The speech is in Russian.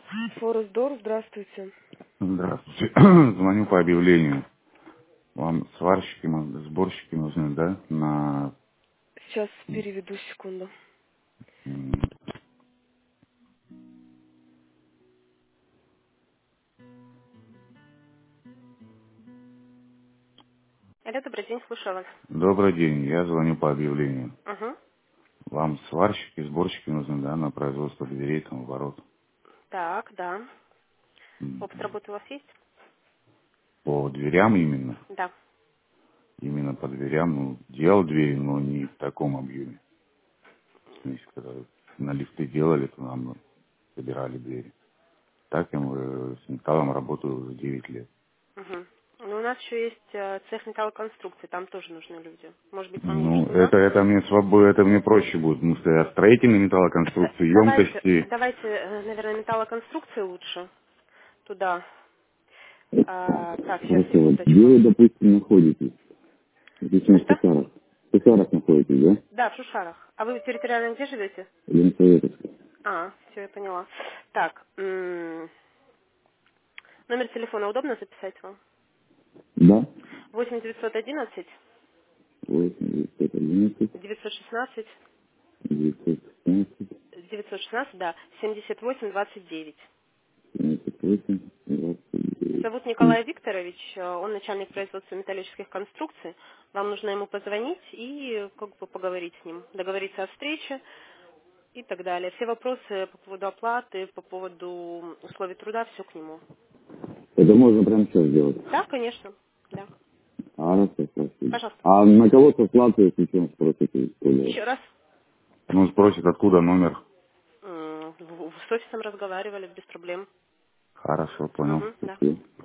Форест Дор, здравствуйте. Здравствуйте. Звоню по объявлению. Вам сварщики, сборщики нужны, да? Сейчас переведу секунду. М, Алло, добрый день, слушаю вас. Добрый день. Я звоню по объявлению. Угу. Вам сварщики, сборщики нужны, да? На производство дверей, там, ворот. Так, да. М, Опыт работы у вас есть? По дверям именно. Да. Именно по дверям. Ну, делал двери, но не в таком объеме. В смысле, когда на лифты делали, то нам собирали двери. Так я с металлом работаю уже 9 лет. Угу. Ну, у нас еще есть цех металлоконструкции, там тоже нужны люди. Может быть, вам не Ну, нужны, да? это мне проще будет, потому что я строительной металлоконструкции, Давайте, емкости. наверное, металлоконструкции лучше туда. Так, сейчас, Хорошо. Вот где секундочку. вы, допустим, находитесь? Допустим, в Что-что? Писарах. В Писарах находитесь, да? Да, в Шушарах. А вы территориально где живете? Ленсоветовск. Все, я поняла. Так, номер телефона удобно записать вам? Да? 8 911 8, 911, 916 916, 916, да, 7829. 78, 29. Зовут Николай Викторович, он начальник производства металлических конструкций. Вам нужно ему позвонить и как бы поговорить с ним, договориться о встрече и так далее. Все вопросы по поводу оплаты, по поводу условий труда, все к нему. Это можно прямо сейчас сделать. Да, конечно, да. Хорошо, спасибо. Пожалуйста. А на кого сослаться, если что, спросите? Еще раз. Ну, спросит, откуда номер. С офисом разговаривали без проблем. Хорошо, понял. Угу, да. Спасибо.